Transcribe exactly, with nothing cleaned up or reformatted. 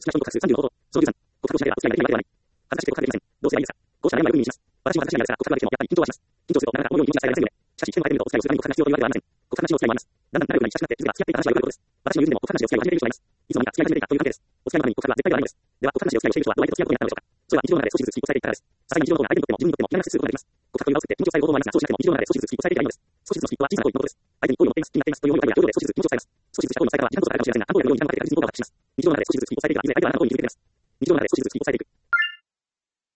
きな人と数さんじゅうのこと。そのじゅうさん。告白をしなければお付き合いができないわけではない。恥ずかしくて告白できません。どうすればいいですか。こうしたら悩みはよく耳にします。私も恥ずかしいのですが、告白ができてもやっぱり緊張はします。緊張するとなかなか思うように気持ちが伝えられませんよね。しかし、人前で見るとお付き合いをするために告白が必要というわけではありません。告白の話をしてしまいます。だんだん仲良くなり親しくなって気づけば付き合っていた話がよくあることです。私の友人でも告白なしでお付き合いを始めている人がいます。いつの間にか付き合い始めていたという関係です。お付き合いのために告白は絶対ではないのです。では、告白なしでお付き合いをしている人はどういうことです。相手に興味を持っていますということを伝えていくからです。それは日常の中で少しずつ記憶されていくからです。さすがに日常の方が相手にとっても自分にとっても嫌な話することができます。告白の裏を作って緊張されることもありますが、そうしなくても日常の中で少しずつ記憶されていくからいいのです。少しずつのスピードは小さな行為のことです。相手に興味を持っています、気になっていますという思いがあるや表情で少しずつ気持ちを伝えます。少しずつした行為の伝え方は時間とかかかるかもしれませんが、何度やるように時間をかけて確実に効果を発揮します。日常の中で少しずつ記憶されていくから、相手があなたの方に気づいてくれます。日常の中で少しずつ記憶されていく